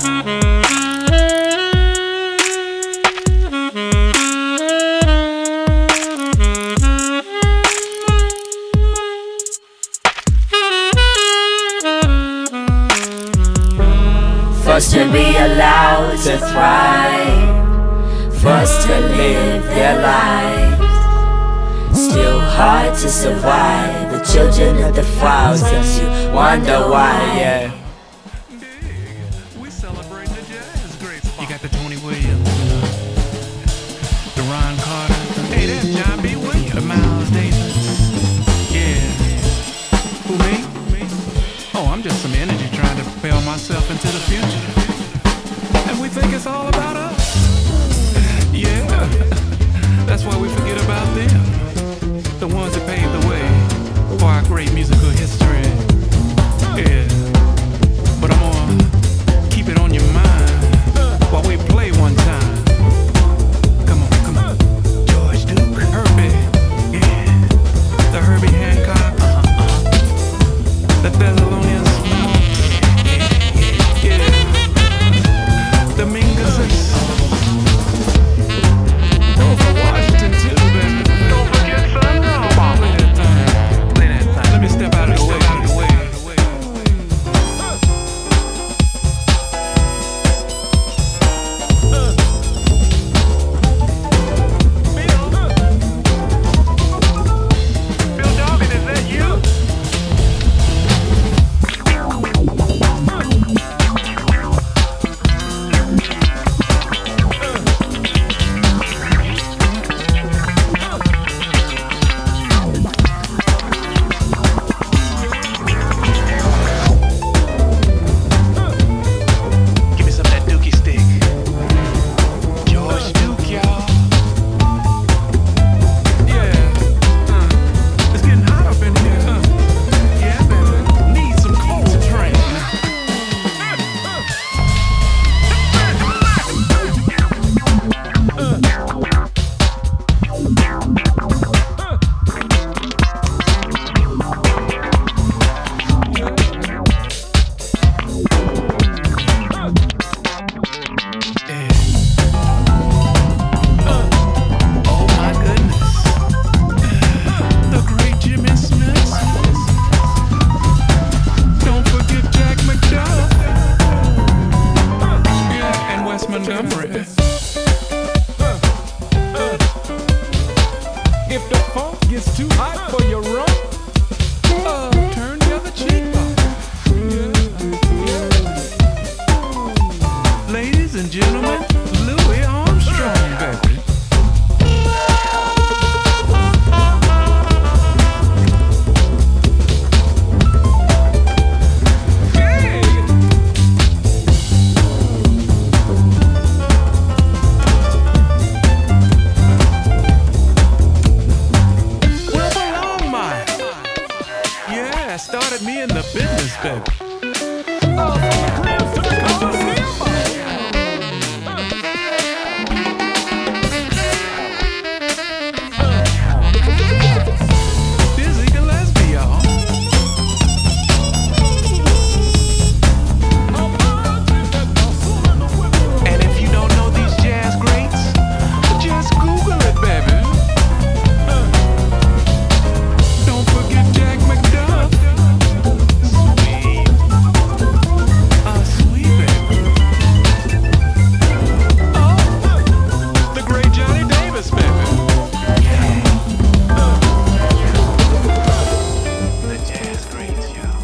First to be allowed to thrive, first to live their lives. Still hard to survive, the children of the fouls makes you wonder why. Yeah. We celebrating the jazz great. You got the Tony Williams, the Ron Carter. Hey, that's John B. Williams, the Miles Davis. Yeah. Who, me? Oh, I'm just some energy trying to propel myself into the future. And we think it's all about us. Yeah. That's why we forget about them. The ones that paved the way for our great musical history. Yeah. But I'm gonna keep it on your mind while we play one time. Come on, come on. George Duke, Herbie. Yeah. The Herbie Hancock. The Thessalonians. Yeah. The Mingus. Don't for Washington too, baby. Don't forget Sun Rama. Play that thing. Let me step out of the way. that started me in the business, baby. Dizzy Gillespie, y'all. And if you don't know these jazz greats, just Google it, baby. Don't forget Jack McDuff. Sweet. Sweet, baby. Oh, the great Johnny Davis, baby. The jazz greats, y'all.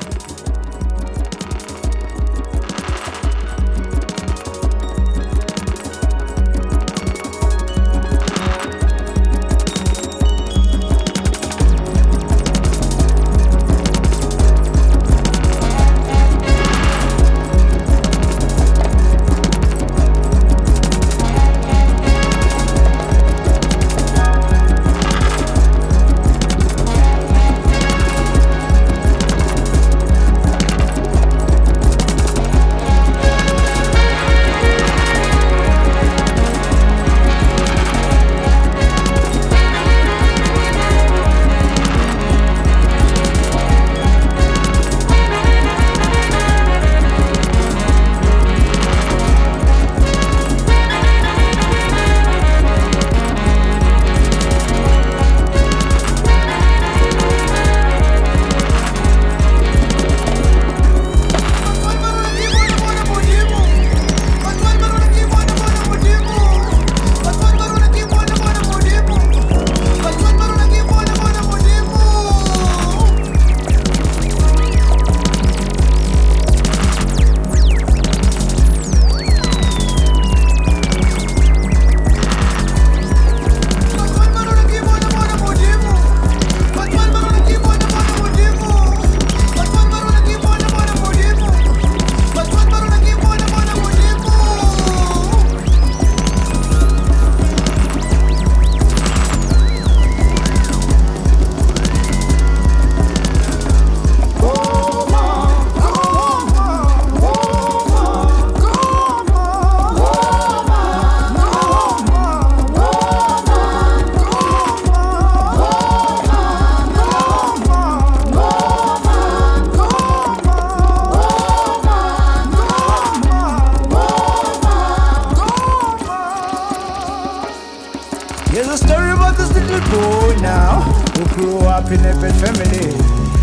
Here's a story about this little boy now, who grew up in a bad family.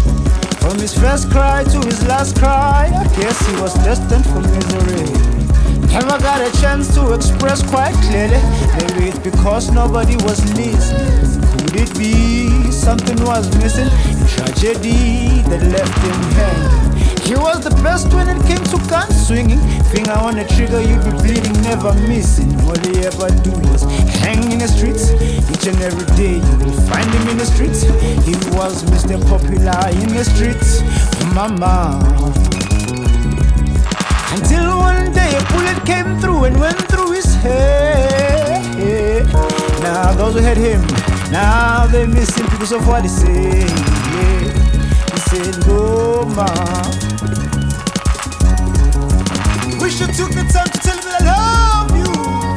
From his first cry to his last cry, I guess he was destined for misery. Never got a chance to express quite clearly. Maybe it's because nobody was listening. Could it be something was missing? Tragedy that left him hanging. He was the best when it came to gun swinging. Finger on the trigger, you'd be bleeding, never missing. All he ever do was hang in the streets. Each and every day you will find him in the streets. He was Mr. Popular in the streets, mama. Until one day a bullet came through and went through his head. Now those who had him, now they miss him because of what he said. He said, go ma. Wish you took the time to tell me that I love you.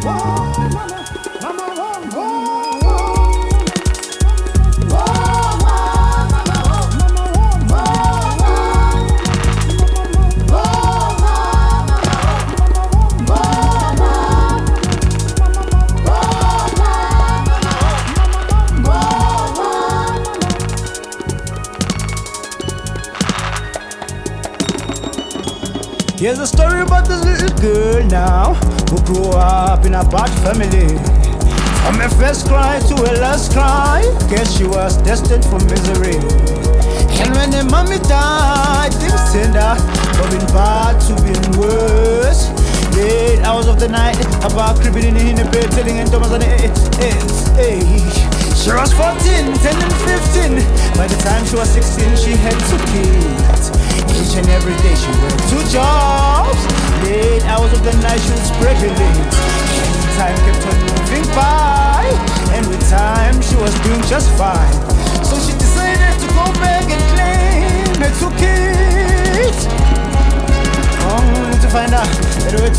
Here's a story about this little girl now, who grew up in a bad family. From her first cry to her last cry, guess she was destined for misery. And when her mommy died, things turned out from being bad to being worse. Late hours of the night, about creeping in the bed, telling her Thomas on the age. She was 14, 10 and 15. By the time she was 16, she had 2 kids. Each and every day she worked 2 jobs. Late hours of the night she was breaking late. And time kept on moving by, and with time she was doing just fine. So she decided to go back and claim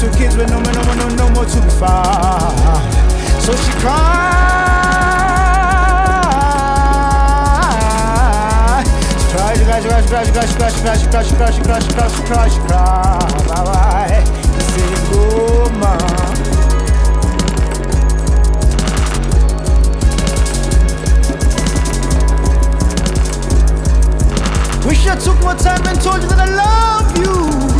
2 kids with no more to be found. So she cried. She cried. He said, go, mom. Wish I took more time and told you that I love you.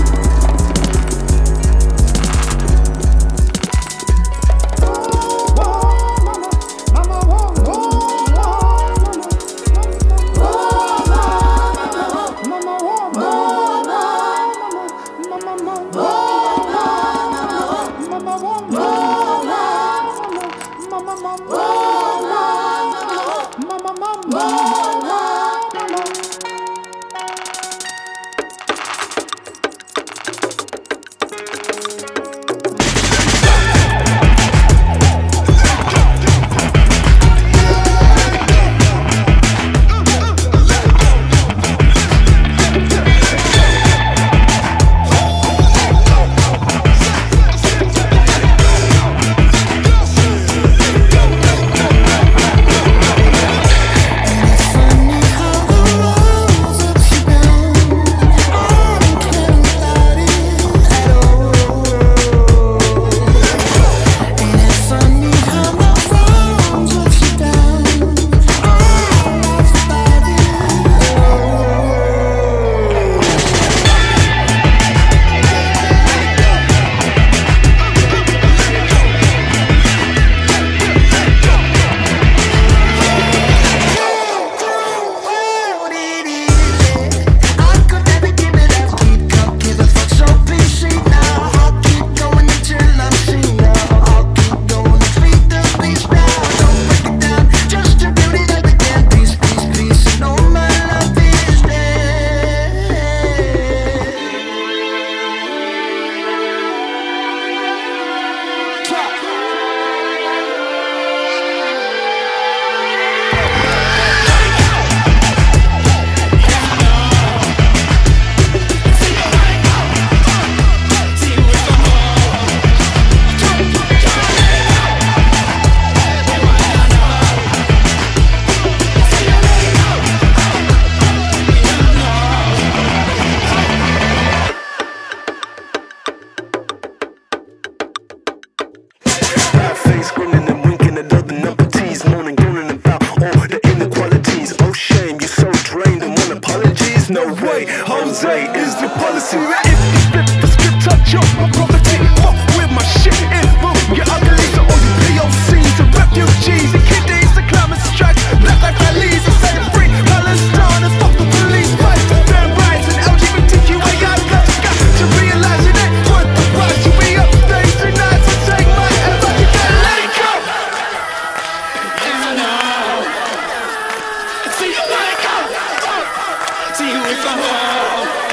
No way, Jose is the policy. If you flip the script, touch up my property. Fuck with my shit, it move. You're ugly, so all you POCs and refugees and kiddies, the climate strike, black life rallies, and set it free. Palestine and fuck the police, fight for fair rights and LGBTQII+. Got to realize it ain't worth the price. You be up days and nights and take my advice. You gotta let it go. See you let it go. See you if I'm home.